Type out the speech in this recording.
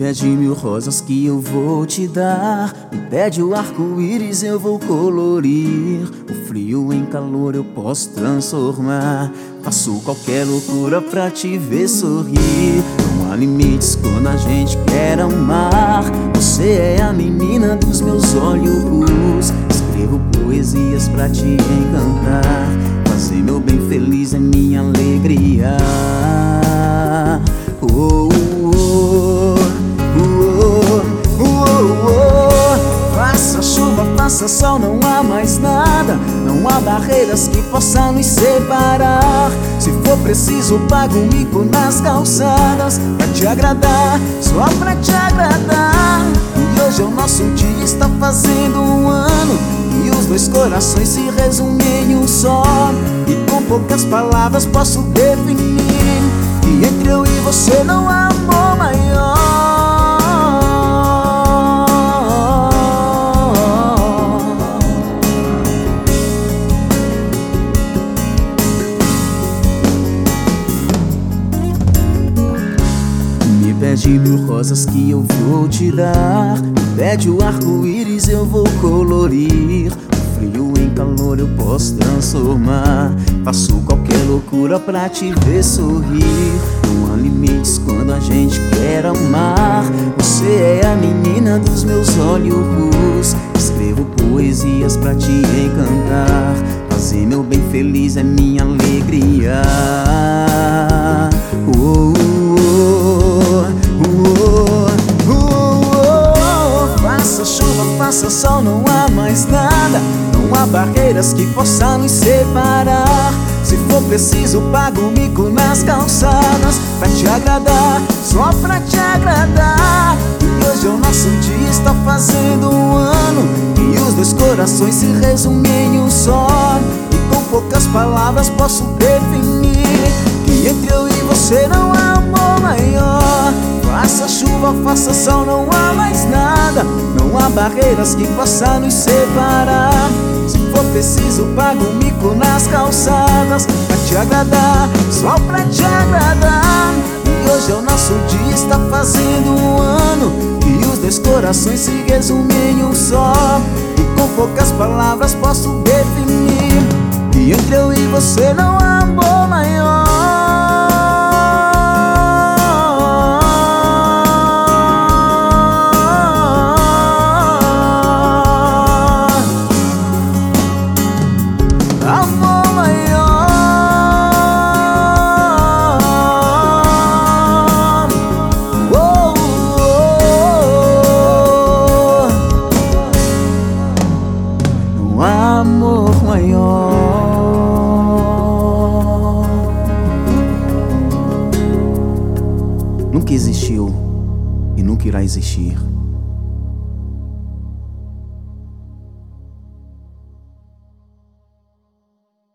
pede 1000 rosas que eu vou te dar. Me pede o arco-íris, eu vou colorir. O frio em calor eu posso transformar. Faço qualquer loucura pra te ver sorrir. Não há limites quando a gente quer amar. Você é a menina dos meus olhos. Escrevo poesias pra te encantar. Fazer meu bem feliz é minha alegria. Oh, oh, oh, oh, oh, oh. Faça chuva, faça sol, não há mais nada. Não há barreiras que possam nos separar. Se for preciso, pago um mico nas calçadas pra te agradar, só pra te agradar. E hoje é o nosso dia, está fazendo um ano, e os dois corações se resumem em um só. E com poucas palavras posso definir que entre eu e você não há amor maior. Me pede 1000 rosas que eu vou te dar. Me pede o arco-íris, eu vou colorir. O frio em calor eu posso transformar. Faço qualquer loucura pra te ver sorrir. Não há limites quando a gente quer amar. Você é a menina dos meus olhos. Escrevo poesias pra te encantar. Fazer meu bem feliz é minha alegria. Oh, oh, oh, oh, oh, oh. Faça chuva, faça sol, não há mais nada. Não há barreiras que possam nos separar. Se for preciso, pago um mico nas calçadas pra te agradar, só pra te agradar. E hoje é o nosso dia, está fazendo um ano, e os dois corações se resumem em um só. E com poucas palavras posso definir que entre eu e você não há amor maior. Faça chuva, faça sol, não há mais nada. Não há barreiras que possam nos separar. Se for preciso, pago um mico nas calçadas pra te agradar, só pra te agradar. E hoje é o nosso dia, está fazendo um ano, e os dois corações se resumem em um só. E com poucas palavras posso definir que entre eu e você não há amor maior. Amor maior. Oh, oh, oh. Não há amor maior. Nunca existiu e nunca irá existir.